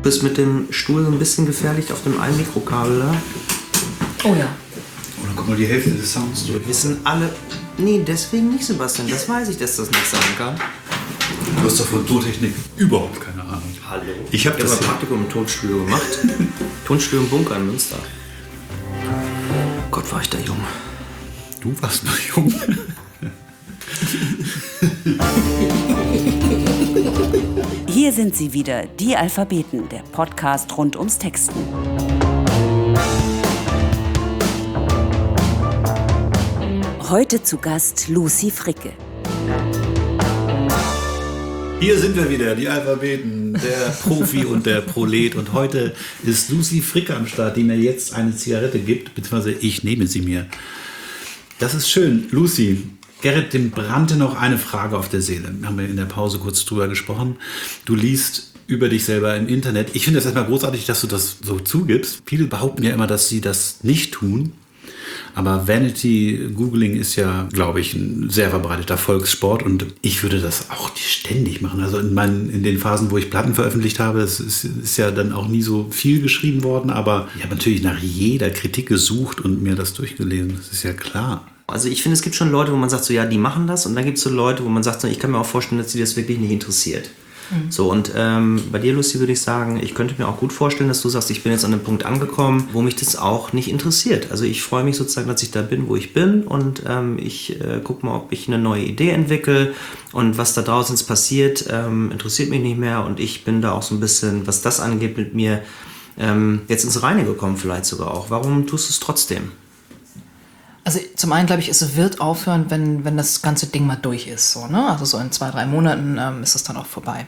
bist mit dem Stuhl so ein bisschen gefährlich auf dem einen Mikrokabel da. Oh ja. Oh, dann kommt mal die Hälfte des Sounds durch. Wir wissen alle... Nee, deswegen nicht, Sebastian. Das weiß ich, dass das nicht sein kann. Du hast doch von Tontechnik überhaupt keine Ahnung. Hallo. Ich habe das mal Praktikum im Tonstudio gemacht. Tonstudio im Bunker in Münster. Gott, war ich da jung. Du warst noch jung. Hier sind sie wieder, die Alphabeten, der Podcast rund ums Texten. Heute zu Gast Lucy Fricke. Hier sind wir wieder, die Alphabeten, der Profi und der Prolet. Und heute ist Lucy Fricke am Start, die mir jetzt eine Zigarette gibt, beziehungsweise ich nehme sie mir. Das ist schön. Lucy, Gerrit, dem brannte noch eine Frage auf der Seele. Haben wir in der Pause kurz drüber gesprochen. Du liest über dich selber im Internet. Ich finde es erstmal großartig, dass du das so zugibst. Viele behaupten ja immer, dass sie das nicht tun. Aber Vanity-Googling ist ja, glaube ich, ein sehr verbreiteter Volkssport und ich würde das auch ständig machen. Also in den Phasen, wo ich Platten veröffentlicht habe, es ist ja dann auch nie so viel geschrieben worden, aber ich habe natürlich nach jeder Kritik gesucht und mir das durchgelesen. Das ist ja klar. Also ich finde, es gibt schon Leute, wo man sagt, so ja, die machen das und dann gibt es so Leute, wo man sagt, so, ich kann mir auch vorstellen, dass sie das wirklich nicht interessiert. So, und bei dir, Lucy, würde ich sagen, ich könnte mir auch gut vorstellen, dass du sagst, ich bin jetzt an einem Punkt angekommen, wo mich das auch nicht interessiert. Also ich freue mich sozusagen, dass ich da bin, wo ich bin und ich gucke mal, ob ich eine neue Idee entwickle und was da draußen jetzt passiert, interessiert mich nicht mehr und ich bin da auch so ein bisschen, was das angeht, mit mir jetzt ins Reine gekommen vielleicht sogar auch. Warum tust du es trotzdem? Also zum einen glaube ich, es wird aufhören, wenn das ganze Ding mal durch ist. So, ne? Also so in 2-3 Monaten ist es dann auch vorbei.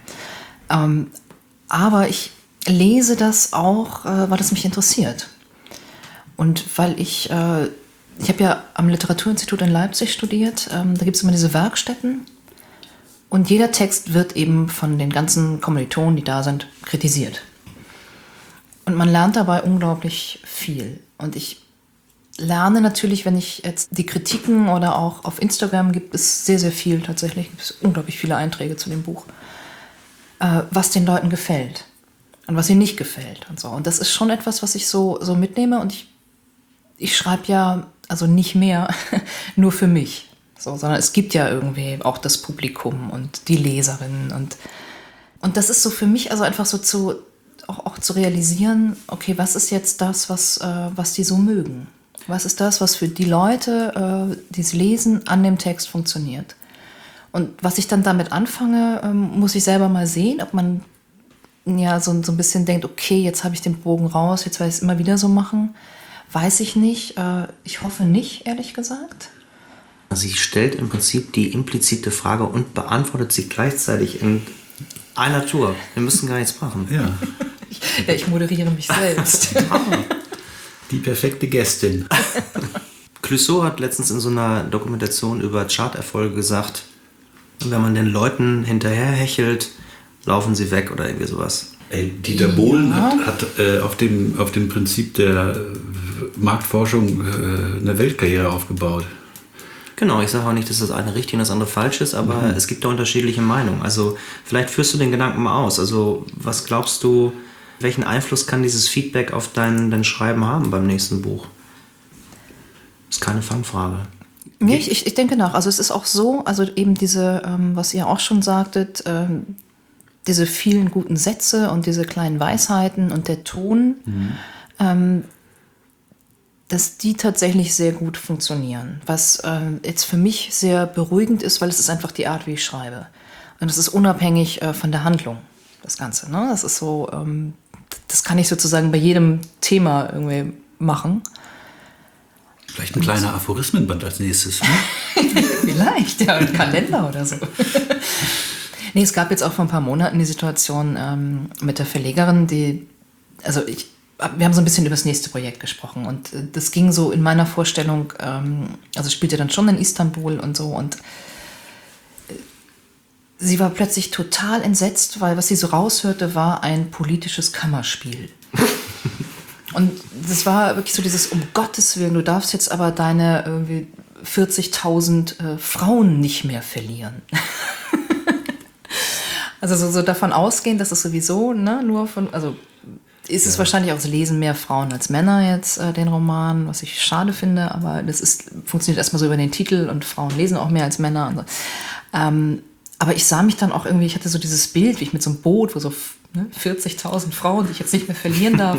Aber ich lese das auch, weil es mich interessiert. Und weil ich habe ja am Literaturinstitut in Leipzig studiert. Da gibt es immer diese Werkstätten. Und jeder Text wird eben von den ganzen Kommilitonen, die da sind, kritisiert. Und man lernt dabei unglaublich viel. Und ich lerne natürlich, wenn ich jetzt die Kritiken oder auch auf Instagram gibt es sehr, sehr viel tatsächlich, gibt es unglaublich viele Einträge zu dem Buch, was den Leuten gefällt und was ihnen nicht gefällt und so. Und das ist schon etwas, was ich so mitnehme und ich schreibe ja also nicht mehr nur für mich, so, sondern es gibt ja irgendwie auch das Publikum und die Leserinnen und das ist so für mich also einfach so auch zu realisieren, okay, was ist jetzt das, was die so mögen? Was ist das, was für die Leute, die es lesen, an dem Text funktioniert? Und was ich dann damit anfange, muss ich selber mal sehen, ob man ja so ein bisschen denkt, okay, jetzt habe ich den Bogen raus, jetzt werde ich es immer wieder so machen. Weiß ich nicht. Ich hoffe nicht, ehrlich gesagt. Sie stellt im Prinzip die implizite Frage und beantwortet sie gleichzeitig in einer Tour. Wir müssen gar nichts machen. Ja. Ich moderiere mich selbst. Die perfekte Gästin. Clouseau hat letztens in so einer Dokumentation über Charterfolge gesagt, wenn man den Leuten hinterherhechelt, laufen sie weg oder irgendwie sowas. Dieter Bohlen hat auf dem Prinzip der Marktforschung eine Weltkarriere aufgebaut. Genau, ich sage auch nicht, dass das eine richtig und das andere falsch ist, aber es gibt da unterschiedliche Meinungen. Also vielleicht führst du den Gedanken mal aus. Also was glaubst du, welchen Einfluss kann dieses Feedback auf dein Schreiben haben beim nächsten Buch? Ist keine Fangfrage. Nee, ich denke nach. Also es ist auch so, also eben diese, was ihr auch schon sagtet, diese vielen guten Sätze und diese kleinen Weisheiten und der Ton, dass die tatsächlich sehr gut funktionieren. Was jetzt für mich sehr beruhigend ist, weil es ist einfach die Art, wie ich schreibe. Und es ist unabhängig von der Handlung, das Ganze. Ne? Das ist so, das kann ich sozusagen bei jedem Thema irgendwie machen. Vielleicht ein kleiner Aphorismenband als nächstes. Ne? Vielleicht, ja, ein Kalender oder so. Nee, es gab jetzt auch vor ein paar Monaten die Situation mit der Verlegerin, wir haben so ein bisschen über das nächste Projekt gesprochen und das ging so in meiner Vorstellung, also spielte dann schon in Istanbul und so und sie war plötzlich total entsetzt, weil was sie so raushörte, war ein politisches Kammerspiel. Und das war wirklich so dieses, um Gottes Willen, du darfst jetzt aber deine irgendwie 40.000 Frauen nicht mehr verlieren. Also so davon ausgehen, dass es sowieso nur von, also ist es wahrscheinlich auch, es lesen mehr Frauen als Männer jetzt den Roman, was ich schade finde, aber funktioniert erstmal so über den Titel und Frauen lesen auch mehr als Männer. Und so. Aber ich sah mich dann auch irgendwie, ich hatte so dieses Bild, wie ich mit so einem Boot, wo so 40.000 Frauen, die ich jetzt nicht mehr verlieren darf.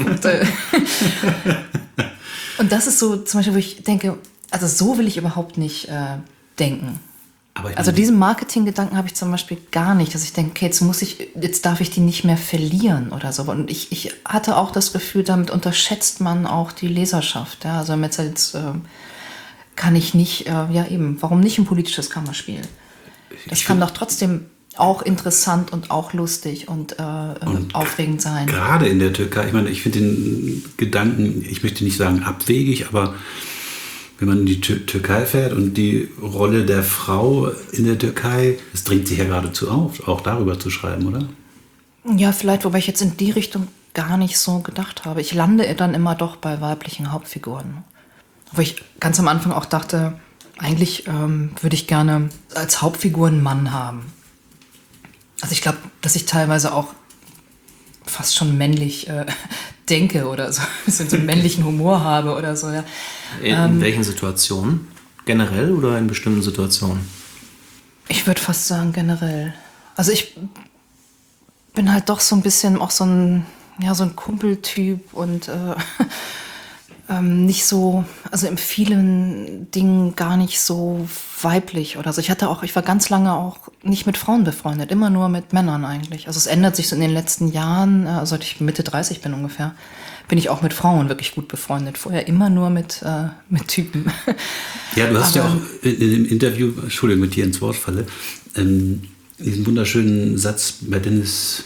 Und das ist so zum Beispiel, wo ich denke, also so will ich überhaupt nicht denken. Also diesen Marketinggedanken habe ich zum Beispiel gar nicht, dass ich denke, okay, jetzt darf ich die nicht mehr verlieren oder so. Und ich hatte auch das Gefühl, damit unterschätzt man auch die Leserschaft. Ja? Also jetzt kann ich nicht, warum nicht ein politisches Kammerspiel? Das kann doch trotzdem auch interessant und auch lustig und aufregend sein. Gerade in der Türkei, ich meine, ich finde den Gedanken, ich möchte nicht sagen abwegig, aber wenn man in die Türkei fährt und die Rolle der Frau in der Türkei, es dringt sich ja geradezu auf, auch darüber zu schreiben, oder? Ja, vielleicht, wobei ich jetzt in die Richtung gar nicht so gedacht habe. Ich lande dann immer doch bei weiblichen Hauptfiguren. Wo ich ganz am Anfang auch dachte, eigentlich würde ich gerne als Hauptfigur einen Mann haben. Also ich glaube, dass ich teilweise auch fast schon männlich denke oder so, so einen männlichen Humor habe oder so. Ja. In welchen Situationen? Generell oder in bestimmten Situationen? Ich würde fast sagen generell. Also ich bin halt doch so ein bisschen auch so ein Kumpeltyp und nicht so, also in vielen Dingen gar nicht so weiblich oder so. Ich war ganz lange auch nicht mit Frauen befreundet, immer nur mit Männern eigentlich. Also es ändert sich so in den letzten Jahren, seit ich Mitte 30 bin ungefähr, bin ich auch mit Frauen wirklich gut befreundet. Vorher immer nur mit Typen. Ja, du hast ja auch in dem Interview, Entschuldigung, mit dir ins Wort falle, diesen wunderschönen Satz bei Dennis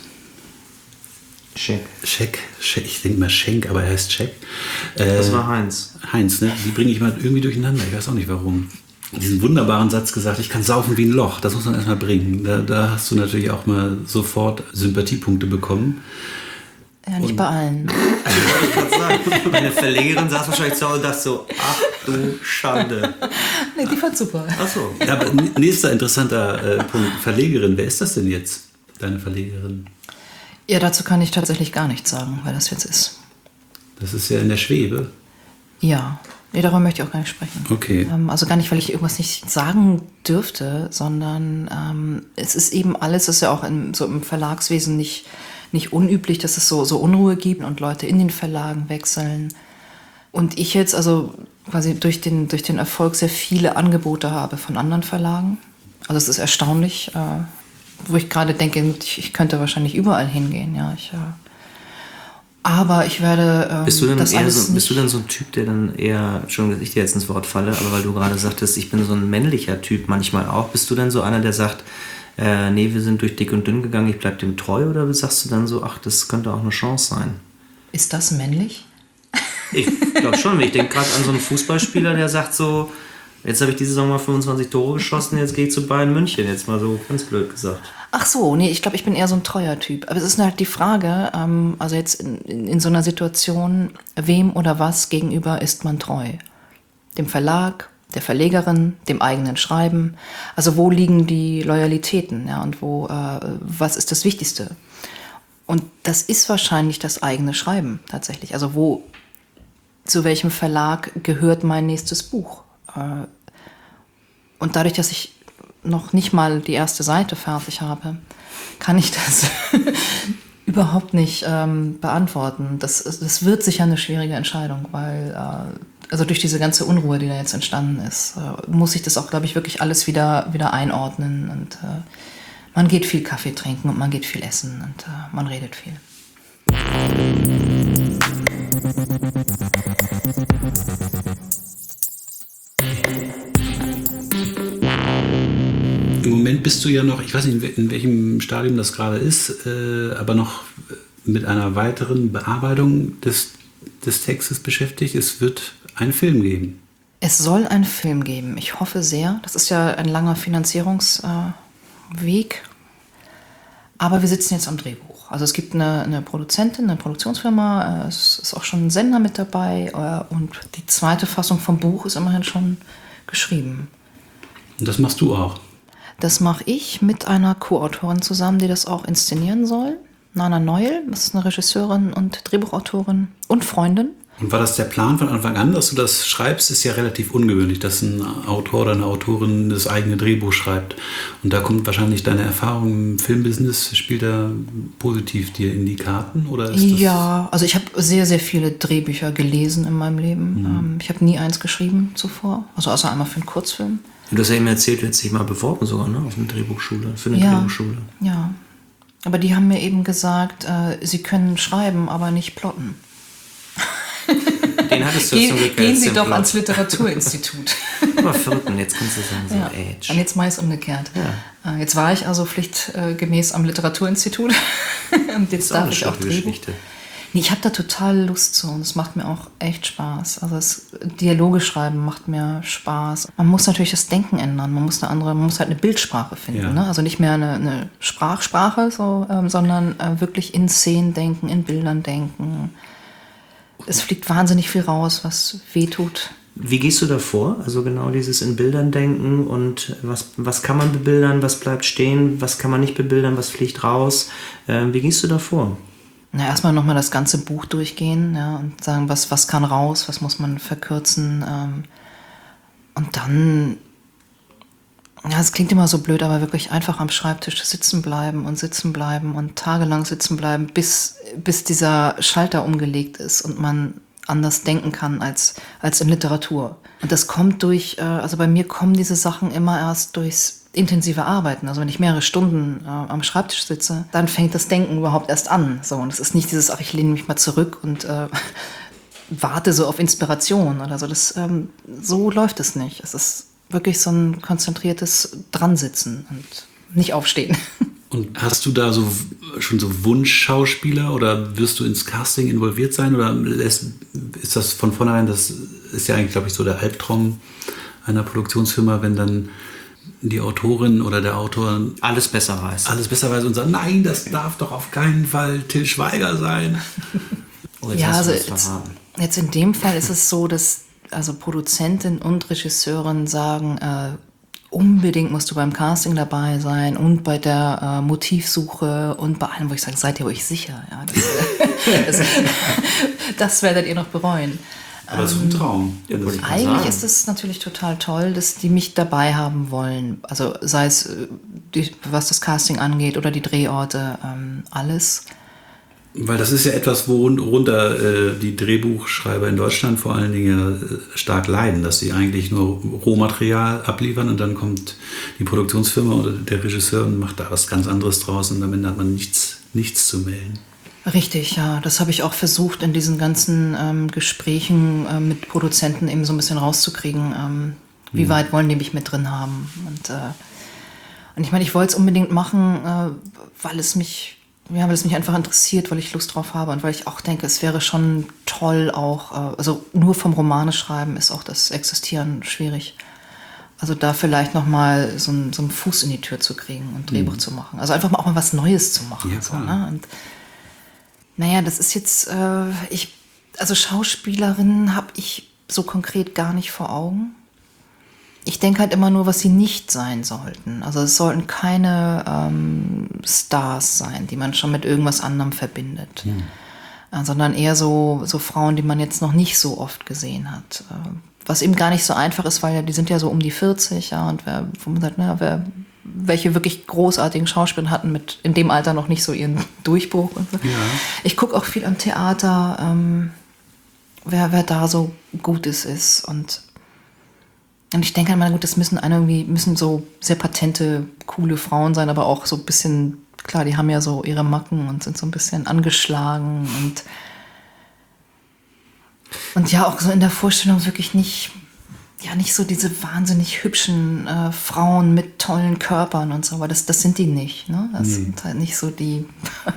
Scheck, ich denke mal Schenk, aber er heißt Scheck. Das war Heinz. Heinz, ne? Die bringe ich mal irgendwie durcheinander, ich weiß auch nicht warum. Diesen wunderbaren Satz gesagt, ich kann saufen wie ein Loch, das muss man erstmal bringen. Da hast du natürlich auch mal sofort Sympathiepunkte bekommen. Ja, nicht bei allen. Ich kann sagen, meine Verlegerin saß wahrscheinlich zu Hause und dachte so, ach du Schande. Nee, die fand super. Ach so. Ja, aber nächster interessanter Punkt, Verlegerin, wer ist das denn jetzt, deine Verlegerin? Ja, dazu kann ich tatsächlich gar nichts sagen, wer das jetzt ist. Das ist ja in der Schwebe. Ja, nee, darüber möchte ich auch gar nicht sprechen. Okay. Also gar nicht, weil ich irgendwas nicht sagen dürfte, sondern es ist eben alles, ist ja auch im Verlagswesen nicht unüblich, dass es so Unruhe gibt und Leute in den Verlagen wechseln. Und ich jetzt also quasi durch den Erfolg sehr viele Angebote habe von anderen Verlagen. Also es ist erstaunlich, wo ich gerade denke, ich könnte wahrscheinlich überall hingehen. Ja, aber ich werde Bist du denn so ein Typ, der dann eher, schon dass ich dir jetzt ins Wort falle, aber weil du gerade sagtest, ich bin so ein männlicher Typ manchmal auch, bist du dann so einer, der sagt, nee, wir sind durch dick und dünn gegangen, ich bleib dem treu, oder sagst du dann so, ach, das könnte auch eine Chance sein? Ist das männlich? Ich glaube schon, ich denke gerade an so einen Fußballspieler, der sagt so, jetzt habe ich diese Saison mal 25 Tore geschossen, jetzt gehe ich zu Bayern München, jetzt mal so ganz blöd gesagt. Ach so, nee, ich glaube, ich bin eher so ein treuer Typ. Aber es ist halt die Frage, also jetzt in so einer Situation, wem oder was gegenüber ist man treu? Dem Verlag, der Verlegerin, dem eigenen Schreiben? Also wo liegen die Loyalitäten, ja, und was ist das Wichtigste? Und das ist wahrscheinlich das eigene Schreiben tatsächlich. Also zu welchem Verlag gehört mein nächstes Buch? Und dadurch, dass ich noch nicht mal die erste Seite fertig habe, kann ich das überhaupt nicht beantworten. Das wird sicher eine schwierige Entscheidung, weil also durch diese ganze Unruhe, die da jetzt entstanden ist, muss ich das auch, glaube ich, wirklich alles wieder einordnen. Und man geht viel Kaffee trinken und man geht viel essen und man redet viel. Im Moment bist du ja noch, ich weiß nicht, in welchem Stadium das gerade ist, aber noch mit einer weiteren Bearbeitung des Textes beschäftigt. Es wird einen Film geben. Es soll einen Film geben. Ich hoffe sehr. Das ist ja ein langer Finanzierungsweg. Aber wir sitzen jetzt am Drehbuch. Also es gibt eine Produzentin, eine Produktionsfirma. Es ist auch schon ein Sender mit dabei. Und die zweite Fassung vom Buch ist immerhin schon geschrieben. Und das machst du auch? Das mache ich mit einer Co-Autorin zusammen, die das auch inszenieren soll. Nana Neul, das ist eine Regisseurin und Drehbuchautorin und Freundin. Und war das der Plan von Anfang an, dass du das schreibst? Ist ja relativ ungewöhnlich, dass ein Autor oder eine Autorin das eigene Drehbuch schreibt. Und da kommt wahrscheinlich deine Erfahrung im Filmbusiness, spielt da positiv dir in die Karten? Oder ist das Ja, also ich habe sehr, sehr viele Drehbücher gelesen in meinem Leben. Ich habe nie eins geschrieben zuvor, also außer einmal für einen Kurzfilm. Du hast ja eben erzählt, du hättest dich mal beworben sogar, ne? Auf eine Drehbuchschule, für eine Drehbuchschule. Ja, aber die haben mir eben gesagt, sie können schreiben, aber nicht plotten. Den hattest du zum Glück Gehen Sie als doch Plot. ans Literaturinstitut. Aber vierten, jetzt kannst du sagen, so Ja. Age. Und jetzt meist umgekehrt. Jetzt war ich also pflichtgemäß am Literaturinstitut. Und jetzt darf ich auch Drehbuch. Nee, ich habe da total Lust zu und es macht mir auch echt Spaß. Also das Dialoge schreiben macht mir Spaß. Man muss natürlich das Denken ändern. Man muss halt eine Bildsprache finden. Ja. Ne? Also nicht mehr eine Sprachsprache, sondern wirklich in Szenen denken, in Bildern denken. Es fliegt wahnsinnig viel raus, was wehtut. Wie gehst du da vor? Also genau dieses in Bildern denken und was kann man bebildern, was bleibt stehen, was kann man nicht bebildern, was fliegt raus. Wie gehst du da vor? Na, erstmal nochmal das ganze Buch durchgehen, ja, und sagen, was kann raus, was muss man verkürzen. Und dann, ja, es klingt immer so blöd, aber wirklich einfach am Schreibtisch sitzen bleiben und tagelang sitzen bleiben, bis dieser Schalter umgelegt ist und man anders denken kann als in Literatur. Und das kommt also bei mir kommen diese Sachen immer erst durchs intensive Arbeiten. Also wenn ich mehrere Stunden am Schreibtisch sitze, dann fängt das Denken überhaupt erst an. So, und es ist nicht dieses, ach, ich lehne mich mal zurück und warte so auf Inspiration oder so. So läuft es nicht. Es ist wirklich so ein konzentriertes Dransitzen und nicht aufstehen. Und hast du da schon so Wunschschauspieler oder wirst du ins Casting involviert sein? Oder ist das von vornherein, das ist ja eigentlich, glaube ich, so der Albtraum einer Produktionsfirma, wenn dann die Autorin oder der Autor Alles besser weiß. und sagt, nein, das darf doch auf keinen Fall Til Schweiger sein. Oh, jetzt Ja, hast du also das verraten. jetzt in dem Fall ist es so, dass also Produzentin und Regisseurin sagen, unbedingt musst du beim Casting dabei sein und bei der Motivsuche und bei allem, wo ich sage, seid ihr euch sicher? Ja, das werdet ihr noch bereuen. Aber das ist ein Traum. Ja, das Eigentlich ist es natürlich total toll, dass die mich dabei haben wollen. Also sei es, was das Casting angeht oder die Drehorte, alles. weil das ist ja etwas, worunter die Drehbuchschreiber in Deutschland vor allen Dingen stark leiden, dass sie eigentlich nur Rohmaterial abliefern und dann kommt die Produktionsfirma oder der Regisseur und macht da was ganz anderes draus und damit hat man nichts zu melden. Richtig, ja. Das habe ich auch versucht, in diesen ganzen Gesprächen mit Produzenten eben so ein bisschen rauszukriegen. Wie weit wollen die mich mit drin haben? Und ich meine, ich wollte es unbedingt machen, weil es mich einfach interessiert, weil ich Lust drauf habe und weil ich auch denke, es wäre schon toll auch, also nur vom Romane schreiben ist auch das Existieren schwierig. Also da vielleicht nochmal so einen Fuß in die Tür zu kriegen und Drehbuch zu machen. Also einfach auch mal was Neues zu machen. Ja, so, klar. ne? Und naja, das ist jetzt, also Schauspielerinnen habe ich so konkret gar nicht vor Augen. Ich denke halt immer nur, was sie nicht sein sollten. Also es sollten keine Stars sein, die man schon mit irgendwas anderem verbindet. Sondern eher so Frauen, die man jetzt noch nicht so oft gesehen hat. Was eben gar nicht so einfach ist, weil die sind ja so um die 40, ja, und welche wirklich großartigen Schauspieler hatten in dem Alter noch nicht so ihren Durchbruch. Und so. Ja. Ich gucke auch viel am Theater, wer da so gut ist. Und ich denke immer, gut, das müssen so sehr patente, coole Frauen sein, aber auch so ein bisschen, klar, die haben ja so ihre Macken und sind so ein bisschen angeschlagen und ja, auch so in der Vorstellung wirklich nicht so diese wahnsinnig hübschen Frauen mit tollen Körpern und so, aber das sind die nicht, ne? Das sind halt nicht so die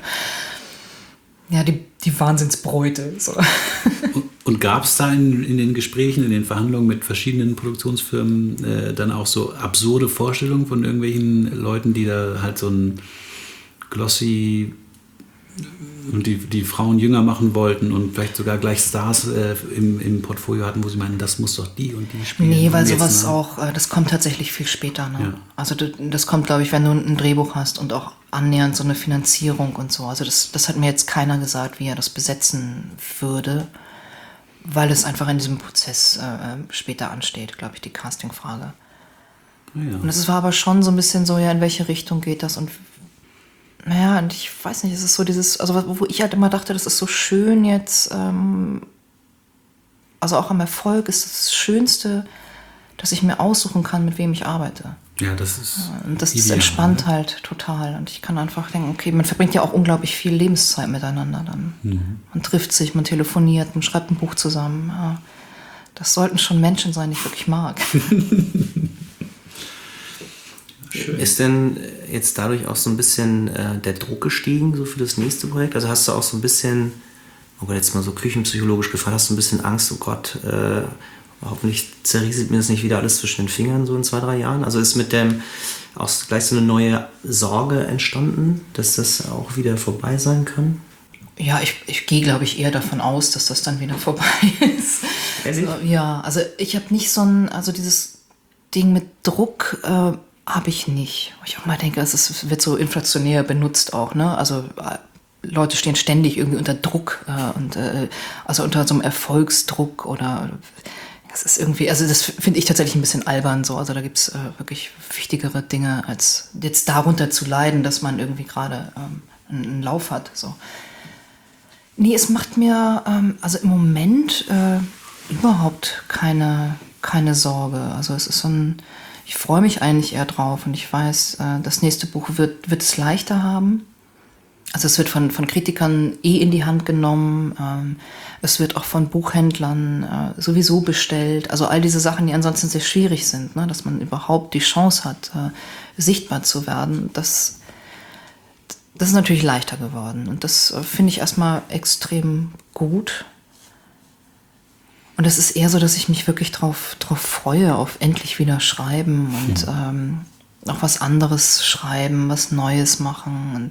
die Wahnsinnsbräute. So. Und gab es da in den Gesprächen, in den Verhandlungen mit verschiedenen Produktionsfirmen dann auch so absurde Vorstellungen von irgendwelchen Leuten, die da halt so ein glossy und die Frauen jünger machen wollten und vielleicht sogar gleich Stars im Portfolio hatten, wo sie meinen, das muss doch die und die spielen. Nee, weil sowas auch, das kommt tatsächlich viel später. Ne? Ja. Also das kommt, glaube ich, wenn du ein Drehbuch hast und auch annähernd so eine Finanzierung und so. Also das hat mir jetzt keiner gesagt, wie er das besetzen würde, weil es einfach in diesem Prozess später ansteht, glaube ich, die Castingfrage. Ja. Und es war aber schon so ein bisschen so, ja, in welche Richtung geht das? Und naja, und ich weiß nicht, es ist so dieses, also wo ich halt immer dachte, das ist so schön jetzt, also auch am Erfolg ist das Schönste, dass ich mir aussuchen kann, mit wem ich arbeite. Ja, das ist Und das ideal, entspannt ne? halt total. Und ich kann einfach denken, okay, man verbringt ja auch unglaublich viel Lebenszeit miteinander dann. Man trifft sich, man telefoniert, man schreibt ein Buch zusammen. Ja. Das sollten schon Menschen sein, die ich wirklich mag. Schön. Ist denn jetzt dadurch auch so ein bisschen der Druck gestiegen, so für das nächste Projekt? Also hast du auch so ein bisschen, aber jetzt mal so küchenpsychologisch gefragt, hast du ein bisschen Angst, oh Gott, hoffentlich zerrieselt mir das nicht wieder alles zwischen den Fingern so in 2-3 Jahren? Also ist mit dem auch gleich so eine neue Sorge entstanden, dass das auch wieder vorbei sein kann? Ja, ich gehe, glaube ich, eher davon aus, dass das dann wieder vorbei ist. Ehrlich? So, ja, also ich habe nicht so ein, also dieses Ding mit Druck habe ich nicht. Wo ich auch mal denke, es wird so inflationär benutzt auch, ne? Also Leute stehen ständig irgendwie unter Druck also unter so einem Erfolgsdruck oder das ist irgendwie, also das finde ich tatsächlich ein bisschen albern so. Also da gibt es wirklich wichtigere Dinge, als jetzt darunter zu leiden, dass man irgendwie gerade einen Lauf hat. So. Nee, es macht mir also im Moment überhaupt keine Sorge. Also es ist so ein, ich freue mich eigentlich eher drauf und ich weiß, das nächste Buch wird es leichter haben. Also es wird von Kritikern in die Hand genommen, es wird auch von Buchhändlern sowieso bestellt. Also all diese Sachen, die ansonsten sehr schwierig sind, ne? Dass man überhaupt die Chance hat, sichtbar zu werden, das ist natürlich leichter geworden. Und das finde ich erstmal extrem gut. Und es ist eher so, dass ich mich wirklich drauf freue, auf endlich wieder schreiben und auch was anderes schreiben, was Neues machen und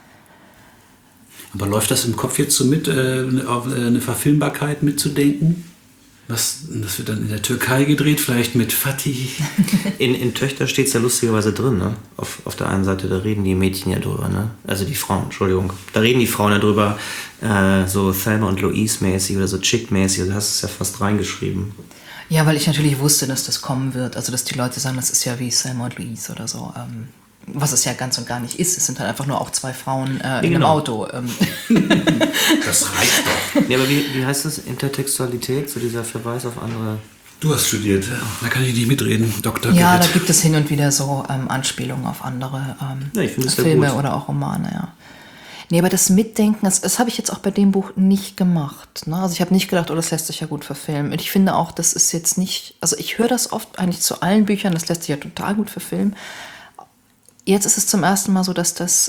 Aber läuft das im Kopf jetzt so mit, auf eine Verfilmbarkeit mitzudenken? Das wird dann in der Türkei gedreht, vielleicht mit Fatih. In Töchter steht es ja lustigerweise drin, ne? Auf der einen Seite, da reden die Mädchen ja drüber, ne? Also die Frauen, Entschuldigung. Da reden die Frauen ja drüber, so Thelma und Louise mäßig oder so Chick-mäßig. Also du hast es ja fast reingeschrieben. ja, weil ich natürlich wusste, dass das kommen wird. Also dass die Leute sagen, das ist ja wie Thelma und Louise oder so. Was es ja ganz und gar nicht ist. Es sind halt einfach nur auch 2 Frauen in einem genau. Auto. Das reicht doch. Ja, aber wie heißt das? Intertextualität, so dieser Verweis auf andere. Du hast studiert, da kann ich nicht mitreden, Dr. Ja, da Gerrit. gibt es hin und wieder so Anspielungen auf andere Ja, ich finde das sehr Filme gut. oder auch Romane, ja. Nee, aber das Mitdenken, das habe ich jetzt auch bei dem Buch nicht gemacht. Ne? Also ich habe nicht gedacht, oh, das lässt sich ja gut verfilmen. Und ich finde auch, das ist jetzt nicht, also ich höre das oft eigentlich zu allen Büchern, das lässt sich ja total gut verfilmen. Jetzt ist es zum ersten Mal so, dass das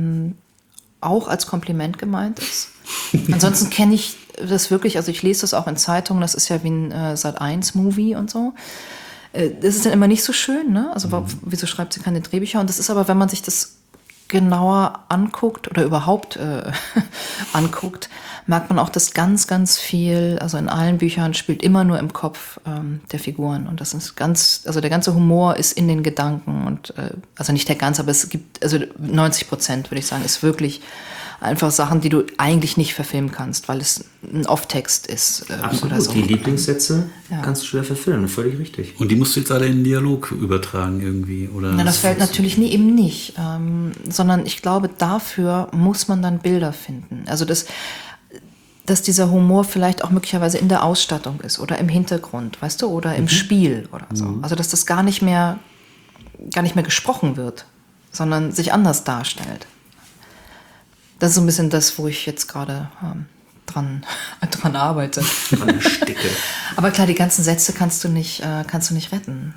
auch als Kompliment gemeint ist. Ansonsten kenne ich das wirklich, also ich lese das auch in Zeitungen, das ist ja wie ein Sat.1-Movie und so. Das ist dann immer nicht so schön, ne? Also wieso schreibt sie keine Drehbücher? Und das ist aber, wenn man sich das genauer anguckt oder überhaupt anguckt, merkt man auch, dass ganz, ganz viel, also in allen Büchern spielt immer nur im Kopf der Figuren. Und das ist also der ganze Humor ist in den Gedanken und also nicht der ganze, aber es gibt, also 90% würde ich sagen, ist wirklich einfach Sachen, die du eigentlich nicht verfilmen kannst, weil es ein Off-Text ist. Absolut, Oder so. die Lieblingssätze Ja. kannst du schwer verfilmen, völlig richtig. Und die musst du jetzt alle in den Dialog übertragen irgendwie, oder? Na, das fällt natürlich eben nicht, sondern ich glaube, dafür muss man dann Bilder finden. Also dass dieser Humor vielleicht auch möglicherweise in der Ausstattung ist oder im Hintergrund, weißt du, oder im Spiel oder so. Also dass das gar nicht mehr gesprochen wird, sondern sich anders darstellt. Das ist so ein bisschen das, wo ich jetzt gerade dran arbeite. An der Sticke. Aber klar, die ganzen Sätze kannst du nicht retten.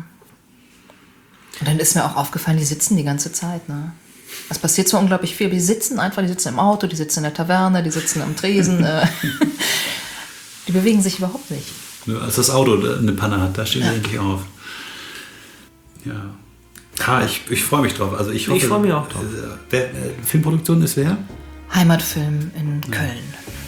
Und dann ist mir auch aufgefallen, die sitzen die ganze Zeit. Ne? Es passiert zwar unglaublich viel, aber die sitzen einfach, die sitzen im Auto, die sitzen in der Taverne, die sitzen am Tresen. Die bewegen sich überhaupt nicht. Als das Auto eine Panne hat, da stehen sie endlich auf. Ja. Ich freue mich drauf. Also ich freue mich auch drauf. Filmproduktion ist wer? Heimatfilm in Köln.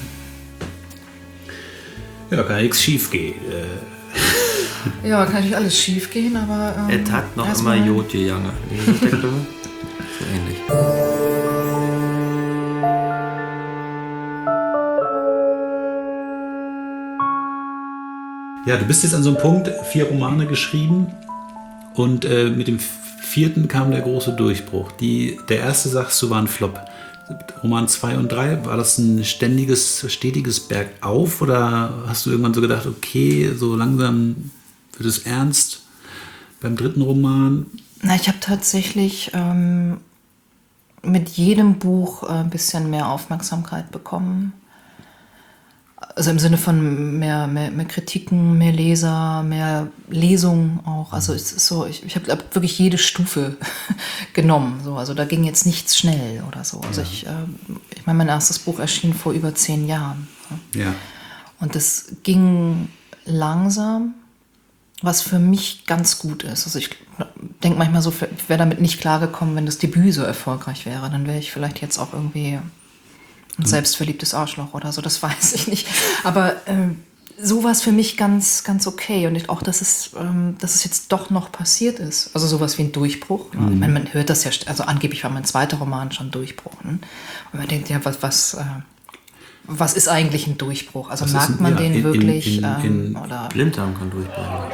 Ja, kann nichts schief gehen. Ja, kann natürlich alles schief gehen, aber... Er tat noch immer erstmal- Jod, die Jange. So ähnlich. Ja, du bist jetzt an so einem Punkt, 4 Romane geschrieben und mit dem 4. kam der große Durchbruch. Der erste, sagst du, war ein Flop. Roman 2 und 3, war das ein stetiges Bergauf oder hast du irgendwann so gedacht, okay, so langsam wird es ernst beim 3. Roman? Na, ich habe tatsächlich mit jedem Buch ein bisschen mehr Aufmerksamkeit bekommen. Also im Sinne von mehr Kritiken, mehr Leser, mehr Lesungen auch. Also es ist so, ich habe wirklich jede Stufe genommen. So. Also da ging jetzt nichts schnell oder so. Also ich meine, mein erstes Buch erschien vor über 10 Jahren. Ja. Und das ging langsam, was für mich ganz gut ist. Also ich denke manchmal so, ich wäre damit nicht klargekommen, wenn das Debüt so erfolgreich wäre. Dann wäre ich vielleicht jetzt auch irgendwie ein selbstverliebtes Arschloch oder so, das weiß ich nicht. Aber so war es für mich ganz, ganz okay. Und auch, dass es jetzt doch noch passiert ist. Also sowas wie ein Durchbruch. Ne? Ich meine, man hört das ja, also angeblich war mein 2. Roman schon Durchbruch. Ne? Und man denkt, ja, was ist eigentlich ein Durchbruch? Also merkt man den wirklich? Oder Blinddarm kann durchbrechen.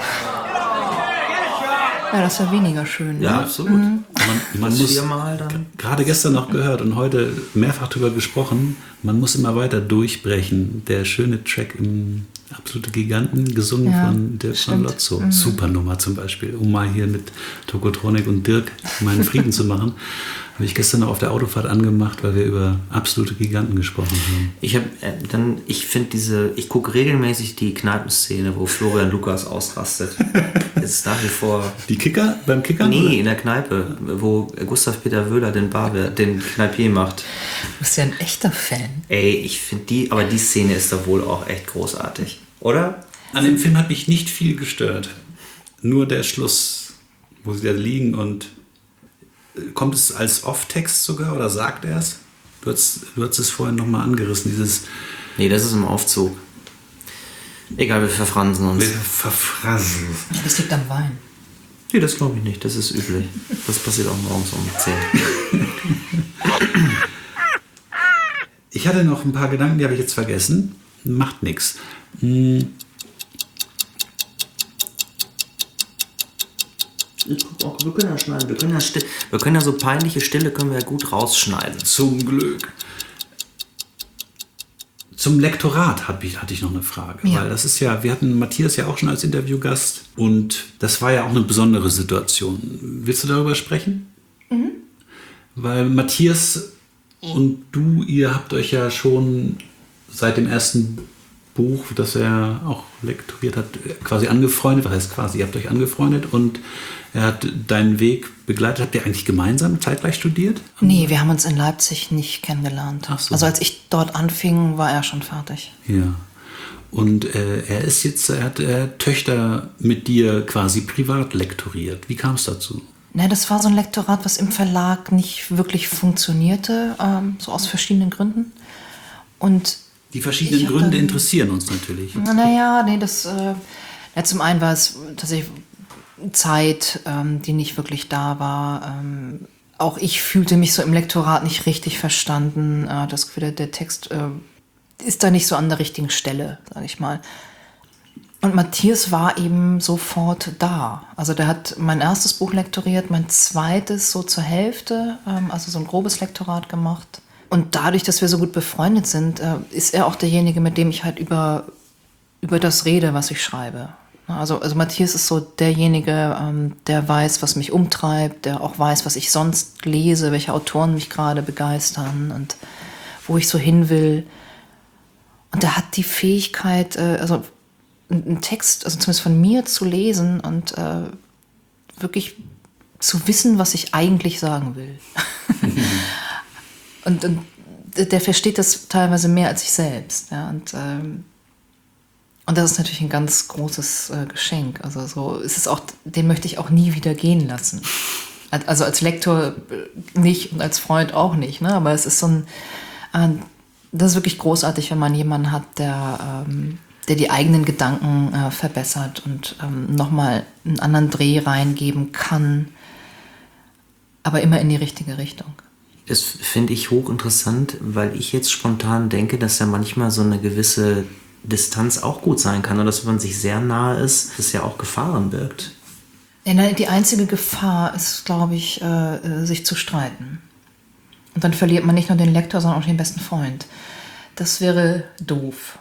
ja, das wäre weniger schön. Ja, Ne? absolut. Man muss 4-mal dann. gerade gestern noch gehört und heute mehrfach darüber gesprochen, man muss immer weiter durchbrechen. Der schöne Track im Absolute Giganten, gesungen von Dirk von Lotzo. Super Nummer zum Beispiel, um mal hier mit Tokotronic und Dirk meinen Frieden zu machen. Habe ich gestern noch auf der Autofahrt angemacht, weil wir über Absolute Giganten gesprochen haben. Ich gucke regelmäßig die Kneipenszene, wo Florian Lukas ausrastet. Das ist nach wie vor. Die Kicker? Beim Kickern? Nee, oder? in der Kneipe, wo Gustav Peter Wöhler den Kneipier macht. Du bist ja ein echter Fan. Ey, ich finde die Szene ist da wohl auch echt großartig, oder? An dem Film hat mich nicht viel gestört. Nur der Schluss, wo sie da liegen und kommt es als Off-Text sogar oder sagt er es? Du hast es vorhin nochmal angerissen, dieses... Nee, das ist im Aufzug. Egal, wir verfransen uns. Wir verfrasen. Das liegt am Wein. Nee, das glaube ich nicht, das ist üblich. Das passiert auch morgens um 10. Ich hatte noch ein paar Gedanken, die habe ich jetzt vergessen. Macht nichts. Wir können ja schneiden, wir können ja so peinliche Stille können wir ja gut rausschneiden. Zum Glück. Zum Lektorat hatte ich noch eine Frage. Ja. Weil das ist ja, wir hatten Matthias ja auch schon als Interviewgast und das war ja auch eine besondere Situation. Willst du darüber sprechen? Mhm. Weil Matthias und du, ihr habt euch ja schon seit dem ersten Buch, das er auch lektoriert hat, quasi angefreundet. Was heißt quasi? Ihr habt euch angefreundet und er hat deinen Weg begleitet. Habt ihr eigentlich gemeinsam zeitgleich studiert? Nee, wir haben uns in Leipzig nicht kennengelernt. Ach so. Also als ich dort anfing, war er schon fertig. Ja. Und er hat Töchter mit dir quasi privat lektoriert. Wie kam es dazu? Ne, das war so ein Lektorat, was im Verlag nicht wirklich funktionionierte, so aus verschiedenen Gründen. Und Die verschiedenen Gründe interessieren uns natürlich. naja, nee, zum einen war es tatsächlich Zeit, die nicht wirklich da war. Auch ich fühlte mich so im Lektorat nicht richtig verstanden. Das Gefühl, der Text ist da nicht so an der richtigen Stelle, sage ich mal. Und Matthias war eben sofort da. Also der hat mein erstes Buch lektoriert, mein zweites so zur Hälfte, also so ein grobes Lektorat gemacht. Und dadurch, dass wir so gut befreundet sind, ist er auch derjenige, mit dem ich halt über das rede, was ich schreibe. Also Matthias ist so derjenige, der weiß, was mich umtreibt, der auch weiß, was ich sonst lese, welche Autoren mich gerade begeistern und wo ich so hin will. Und der hat die Fähigkeit, also einen Text, also zumindest von mir zu lesen und wirklich zu wissen, was ich eigentlich sagen will. Und der versteht das teilweise mehr als ich selbst. Ja? Und das ist natürlich ein ganz großes Geschenk. Also so ist es auch, den möchte ich auch nie wieder gehen lassen. Also als Lektor nicht und als Freund auch nicht. Ne? Aber es ist das ist wirklich großartig, wenn man jemanden hat, der die eigenen Gedanken verbessert und nochmal einen anderen Dreh reingeben kann, aber immer in die richtige Richtung. Das finde ich hochinteressant, weil ich jetzt spontan denke, dass ja manchmal so eine gewisse Distanz auch gut sein kann. Und dass, wenn man sich sehr nahe ist, das ja auch Gefahren birgt. Ja, die einzige Gefahr ist, glaube ich, sich zu streiten. Und dann verliert man nicht nur den Lektor, sondern auch den besten Freund. Das wäre doof.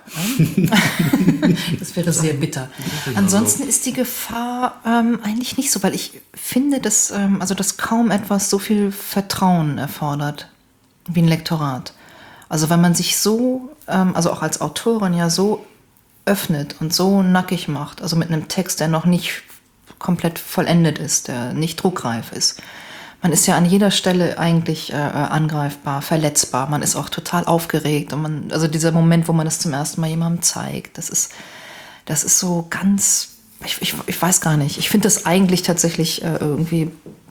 Das wäre sehr bitter. Ansonsten ist die Gefahr eigentlich nicht so, weil ich finde, dass kaum etwas so viel Vertrauen erfordert wie ein Lektorat. Also wenn man sich so, also auch als Autorin ja so öffnet und so nackig macht, also mit einem Text, der noch nicht komplett vollendet ist, der nicht druckreif ist. Man ist ja an jeder Stelle eigentlich angreifbar, verletzbar. Man ist auch total aufgeregt. Und also dieser Moment, wo man das zum ersten Mal jemandem zeigt, das ist so ganz, ich weiß gar nicht. Ich finde das eigentlich tatsächlich irgendwie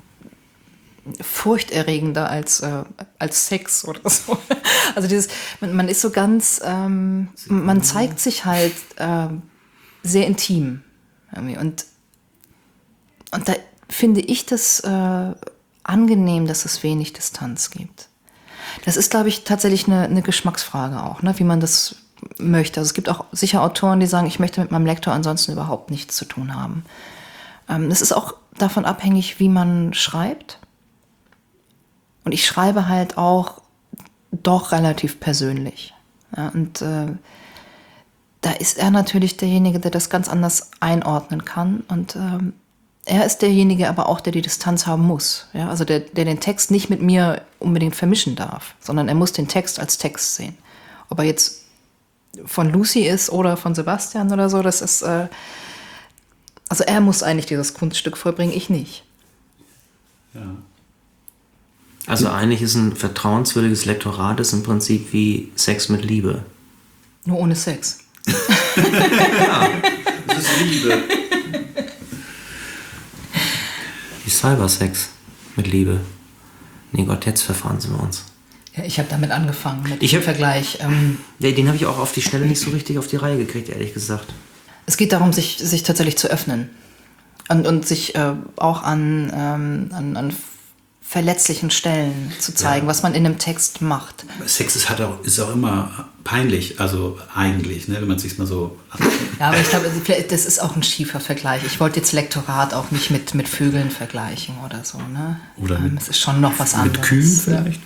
furchterregender als Sex oder so. Also man ist so ganz, man zeigt sich halt sehr intim. Irgendwie. Und da finde ich das angenehm, dass es wenig Distanz gibt. Das ist, glaube ich, tatsächlich eine Geschmacksfrage auch, ne, wie man das möchte. Also es gibt auch sicher Autoren, die sagen, ich möchte mit meinem Lektor ansonsten überhaupt nichts zu tun haben. Das ist auch davon abhängig, wie man schreibt. Und ich schreibe halt auch doch relativ persönlich. Ja, und da ist er natürlich derjenige, der das ganz anders einordnen kann. Und er ist derjenige aber auch, der die Distanz haben muss. Ja? Also der den Text nicht mit mir unbedingt vermischen darf, sondern er muss den Text als Text sehen. Ob er jetzt von Lucy ist oder von Sebastian oder so, das ist... also er muss eigentlich dieses Kunststück vollbringen, ich nicht. Ja. Also eigentlich ist ein vertrauenswürdiges Lektorat ist im Prinzip wie Sex mit Liebe. Nur ohne Sex. Ja, Das ist Liebe. wie Cybersex mit Liebe. Nee Gott, jetzt verfahren sie wir uns. Ja, ich habe damit angefangen, mit Ich dem hab- Vergleich. Den habe ich auch auf die Schnelle nicht so richtig auf die Reihe gekriegt, ehrlich gesagt. Es geht darum, sich tatsächlich zu öffnen. Und sich auch an verletzlichen Stellen zu zeigen, was man in einem Text macht. Sex ist auch immer peinlich, also eigentlich, ne, wenn man es sich mal so... Ja, aber ich glaube, das ist auch ein schiefer Vergleich. Ich wollte jetzt Lektorat auch nicht mit Vögeln vergleichen oder so. Ne? Oder mit- es ist schon noch was anderes. Mit Kühen vielleicht?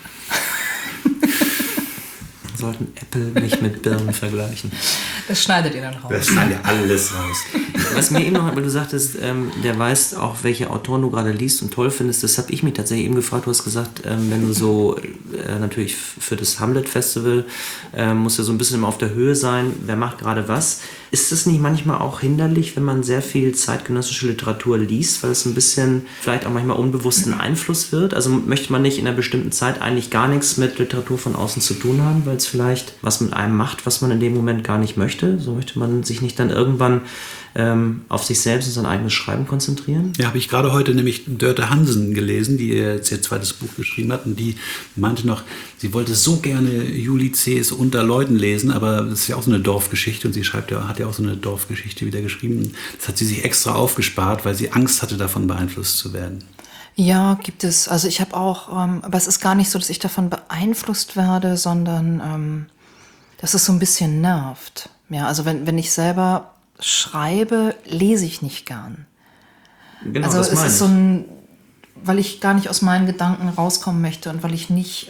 Wir sollten Apple nicht mit Birnen vergleichen. Das schneidet ihr dann raus. Das schneiden ja alles raus. Was mir eben noch, weil du sagtest, der weiß auch, welche Autoren du gerade liest und toll findest, das habe ich mich tatsächlich eben gefragt. Du hast gesagt, wenn du so natürlich für das Hamlet-Festival musst du so ein bisschen immer auf der Höhe sein, wer macht gerade was. Ist das nicht manchmal auch hinderlich, wenn man sehr viel zeitgenössische Literatur liest, weil es ein bisschen vielleicht auch manchmal unbewussten Einfluss wird? Also möchte man nicht in einer bestimmten Zeit eigentlich gar nichts mit Literatur von außen zu tun haben, weil es vielleicht was mit einem macht, was man in dem Moment gar nicht möchte? So möchte man sich nicht dann irgendwann auf sich selbst und sein eigenes Schreiben konzentrieren? Ja, habe ich gerade heute nämlich Dörte Hansen gelesen, die jetzt ihr zweites Buch geschrieben hat, und die meinte noch, sie wollte so gerne Ulysses unter Leuten lesen, aber das ist ja auch so eine Dorfgeschichte und sie hat ja auch so eine Dorfgeschichte wieder geschrieben. Das hat sie sich extra aufgespart, weil sie Angst hatte, davon beeinflusst zu werden. Ja, gibt es. Also ich habe auch, aber es ist gar nicht so, dass ich davon beeinflusst werde, sondern dass es so ein bisschen nervt. Ja, also wenn ich selber schreibe, lese ich nicht gern. Genau, Also das es meine ist ich. so ein, weil ich gar nicht aus meinen Gedanken rauskommen möchte und weil ich nicht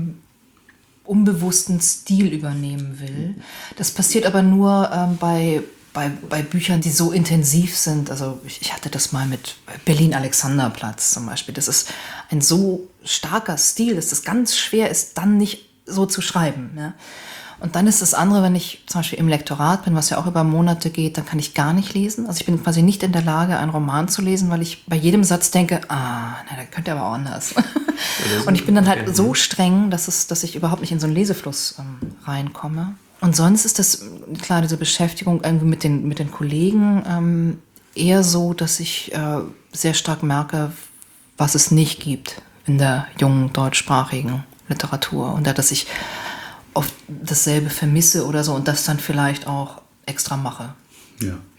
unbewussten Stil übernehmen will. Das passiert aber nur bei Büchern, die so intensiv sind. Also ich hatte das mal mit Berlin-Alexanderplatz zum Beispiel. Das ist ein so starker Stil, dass es ganz schwer ist, dann nicht so zu schreiben. Ja? Und dann ist das andere, wenn ich zum Beispiel im Lektorat bin, was ja auch über Monate geht, dann kann ich gar nicht lesen. Also ich bin quasi nicht in der Lage, einen Roman zu lesen, weil ich bei jedem Satz denke, der könnte aber auch anders. Und ich bin dann halt so streng, dass ich überhaupt nicht in so einen Lesefluss reinkomme. Und sonst ist das, klar, diese Beschäftigung irgendwie mit den Kollegen eher so, dass ich sehr stark merke, was es nicht gibt in der jungen deutschsprachigen Literatur. Und dass ich oft dasselbe vermisse oder so und das dann vielleicht auch extra mache. Ja.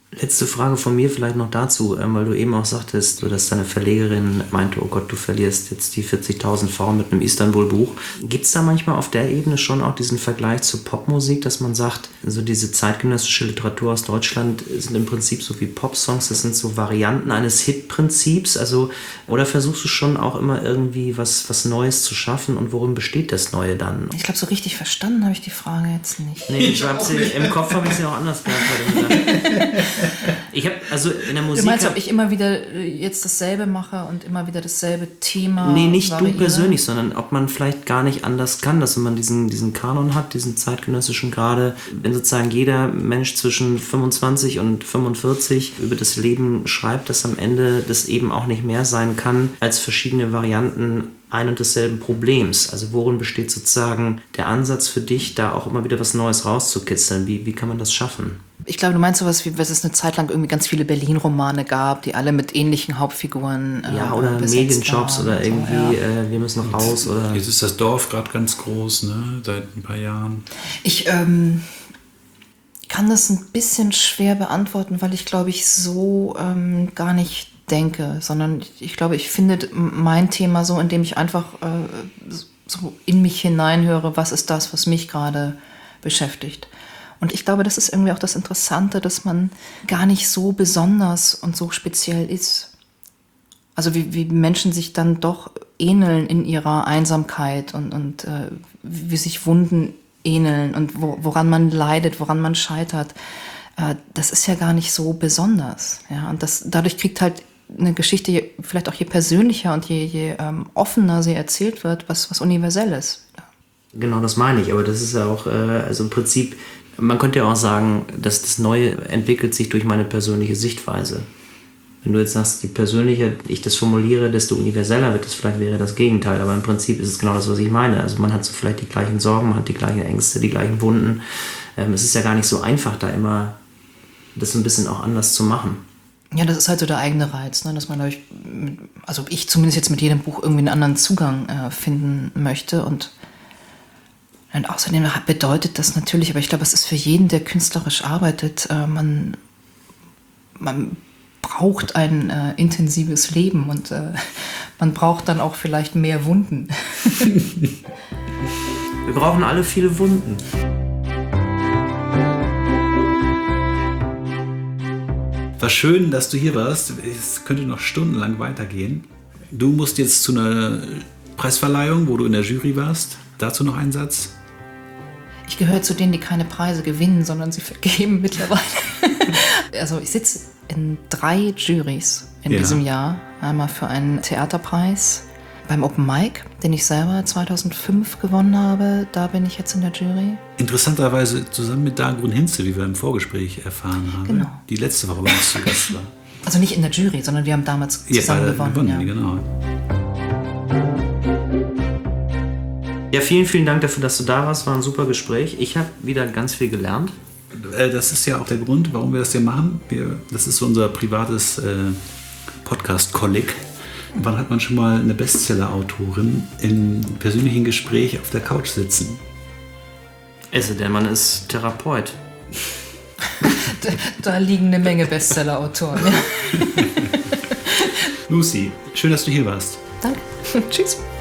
Letzte Frage von mir vielleicht noch dazu, weil du eben auch sagtest, dass deine Verlegerin meinte, oh Gott, du verlierst jetzt die 40.000 Frauen mit einem Istanbul-Buch. Gibt es da manchmal auf der Ebene schon auch diesen Vergleich zur Popmusik, dass man sagt, so diese zeitgenössische Literatur aus Deutschland sind im Prinzip so wie Popsongs, das sind so Varianten eines Hit-Prinzips, also oder versuchst du schon auch immer irgendwie was Neues zu schaffen und worin besteht das Neue dann? Ich glaube, so richtig verstanden habe ich die Frage jetzt nicht. Nee, im Kopf habe ich sie auch anders gedacht. Ich habe also in der Musik. Du meinst, ob ich immer wieder jetzt dasselbe mache und immer wieder dasselbe Thema? Nee, nicht variiere? du persönlich, sondern ob man vielleicht gar nicht anders kann, dass man diesen Kanon hat, diesen zeitgenössischen gerade, wenn sozusagen jeder Mensch zwischen 25 und 45 über das Leben schreibt, dass am Ende das eben auch nicht mehr sein kann als verschiedene Varianten ein und desselben Problems. Also worin besteht sozusagen der Ansatz für dich, da auch immer wieder was Neues rauszukitzeln? Wie kann man das schaffen? Ich glaube, du meinst sowas wie, dass es eine Zeit lang irgendwie ganz viele Berlin-Romane gab, die alle mit ähnlichen Hauptfiguren ja, oder Medienjobs oder irgendwie, so, ja. Wir müssen noch raus. Oder jetzt ist das Dorf gerade ganz groß, ne? Seit ein paar Jahren. Ich kann das ein bisschen schwer beantworten, weil ich glaube, ich so gar nicht denke, sondern ich glaube, ich finde mein Thema so, indem ich einfach so in mich hineinhöre, was ist das, was mich gerade beschäftigt. Und ich glaube, das ist irgendwie auch das Interessante, dass man gar nicht so besonders und so speziell ist. Also wie Menschen sich dann doch ähneln in ihrer Einsamkeit und wie sich Wunden ähneln und woran man leidet, woran man scheitert. Das ist ja gar nicht so besonders. Ja? Und dadurch kriegt halt eine Geschichte vielleicht auch je persönlicher und je offener sie erzählt wird, was Universelles. Ja. Genau, das meine ich. Aber das ist ja auch, also im Prinzip, man könnte ja auch sagen, dass das Neue entwickelt sich durch meine persönliche Sichtweise. Wenn du jetzt sagst, je persönlicher ich das formuliere, desto universeller wird es, vielleicht wäre das Gegenteil. Aber im Prinzip ist es genau das, was ich meine. Also man hat so vielleicht die gleichen Sorgen, man hat die gleichen Ängste, die gleichen Wunden. Es ist ja gar nicht so einfach, da immer das ein bisschen auch anders zu machen. Ja, das ist halt so der eigene Reiz, ne? Dass man, also ich zumindest jetzt mit jedem Buch irgendwie einen anderen Zugang finden möchte. Und außerdem bedeutet das natürlich, aber ich glaube, es ist für jeden, der künstlerisch arbeitet, man braucht ein intensives Leben und man braucht dann auch vielleicht mehr Wunden. Wir brauchen alle viele Wunden. War schön, dass du hier warst. Es könnte noch stundenlang weitergehen. Du musst jetzt zu einer Preisverleihung, wo du in der Jury warst. Dazu noch ein Satz. Ich gehöre zu denen, die keine Preise gewinnen, sondern sie vergeben mittlerweile. Also ich sitze in 3 Jurys in diesem Jahr. Einmal für einen Theaterpreis beim Open Mic, den ich selber 2005 gewonnen habe. Da bin ich jetzt in der Jury. Interessanterweise zusammen mit Dagrun Hinze, wie wir im Vorgespräch erfahren haben. Genau. Die letzte Woche bei uns zu Gast war. Also nicht in der Jury, sondern wir haben damals zusammen gewonnen. Ja. Genau. Ja, vielen, vielen Dank dafür, dass du da warst. War ein super Gespräch. Ich habe wieder ganz viel gelernt. Das ist ja auch der Grund, warum wir das hier machen. Das ist so unser privates Podcast-Kolleg. Wann hat man schon mal eine Bestseller-Autorin im persönlichen Gespräch auf der Couch sitzen? Also der Mann ist Therapeut. Da liegen eine Menge Bestseller-Autoren. Ja. Lucy, schön, dass du hier warst. Danke. Tschüss.